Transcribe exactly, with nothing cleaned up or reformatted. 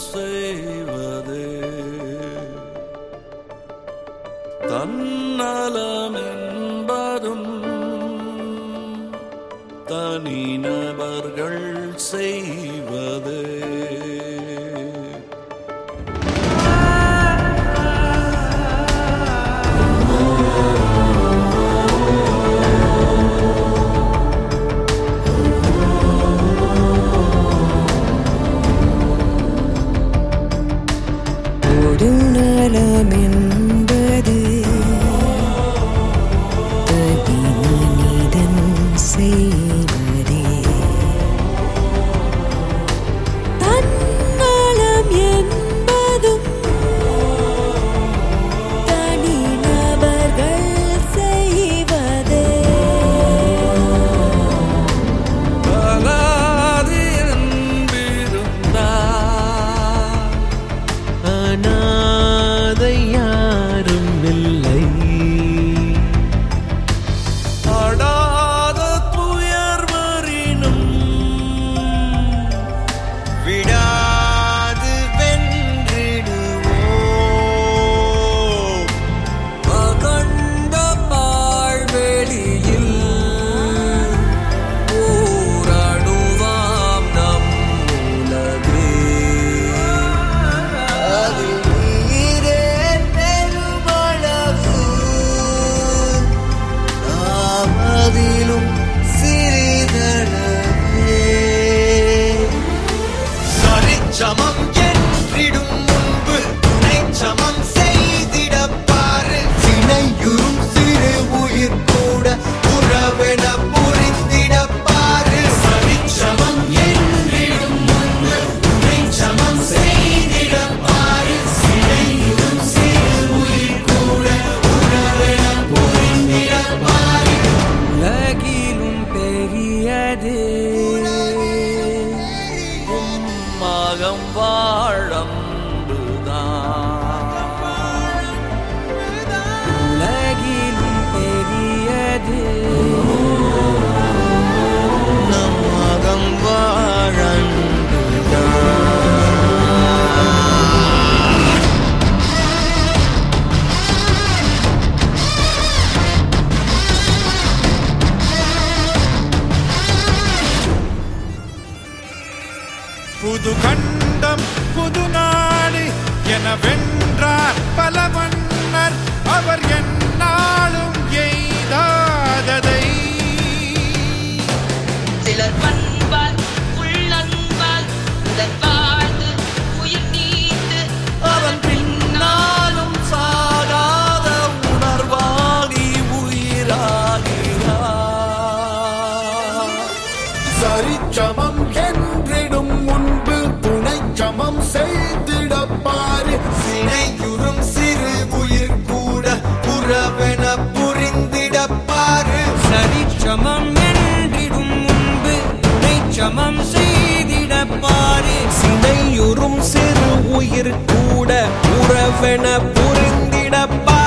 செய்வதே தன்னலம் என்பதும் தனிநபர்கள் செய்வதே உம்மகம் வாழம்புதான் உலகிலும் பெரியது நம்மகம் வாழம்புதான். புது கண்டம் புது நாடு என வென்றார் பல மன்னர் அவர் என்னாலும் எய்தாததை. சிலர் பண்பால் உள்ளன்பால் உடல் வாழ்ந்து உயிர் நீத்து அவன் பின்னாலும் சாகாத உணர்வாகி உயிராகிறார். சரிச்சமம் என்றிடும் முன்பு துணைச்சமம் செய்திடப்பாரு. சினையுறும் சிறு உயிர் கூட புறவென புரிந்திடப்பாரு. சரிச்சமம் என்றிடும் முன்பு துணைச்சமம் செய்திடப்பாரு. சினையுறும் சிறு உயிர் கூட புறவென புரிந்திடப்பாரு.